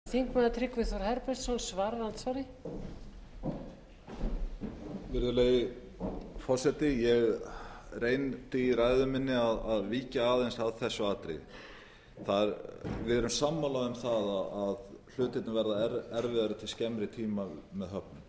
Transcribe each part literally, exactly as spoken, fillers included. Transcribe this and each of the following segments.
Þingmaður Tryggvi Þór Herbertsson svarar andsvari. Virðulegi forseti, ég reyndi í ræðu minni að, að víkja aðeins að þessu atriði. Það er, við erum sammála um það að, að hlutirnir verða er, erfiðari til skemmri tíma með höfnum.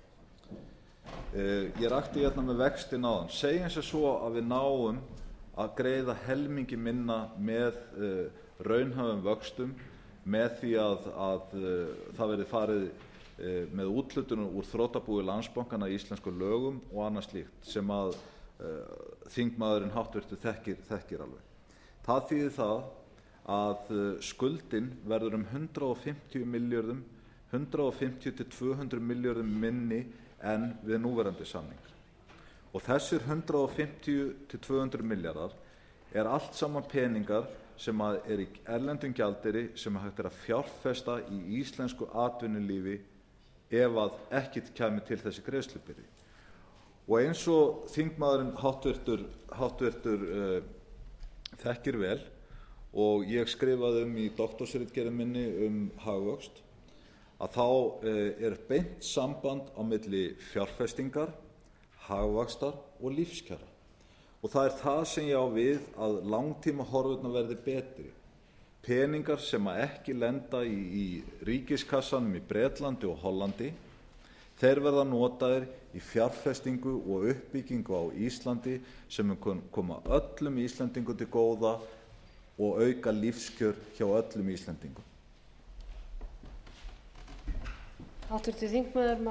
Eh, ég rakti hérna með vextin áðan. Segjum sem svo að við náum að greiða helmingi minna með eh, raunhæfum vöxtum, með því að, að eh, það verði farið eh, með úthlutun úr þrotabúi Landsbankana í íslenskum lögum og annað slíkt sem að eh, þingmaðurinn háttvirtur þekkir, þekkir alveg. Það þýðir það að skuldin verður um hundrað fimmtíu milljörðum, hundrað fimmtíu til tvö hundruð milljörðum minni en við núverandi samningar. Og þessir hundrað fimmtíu til tvö hundruð milljarðar er allt saman peningar sem að er í erlendum gjaldeyri sem hægt er að fjárfesta í íslensku atvinnulífi ef að ekkert kæmi til þessi greiðslubyrði. Og eins og þingmaðurinn háttvirtur, háttvirtur uh, þekkir vel, og ég skrifaði um í doktorsritgerð minni um hagvöxt, að þá uh, er beint samband á milli fjárfestingar, hagvaxtar og lífskjara. Og það er það sem ég á við að langtíma horfurnar verði betri. Peningar sem að ekki lenda í, í ríkiskassanum í Bretlandi og Hollandi, þeir verða notaðir í fjárfestingu og uppbyggingu á Íslandi sem koma öllum Íslendingum til góða og auka lífskjör hjá öllum Íslendingum. Háttvirtur þingmaður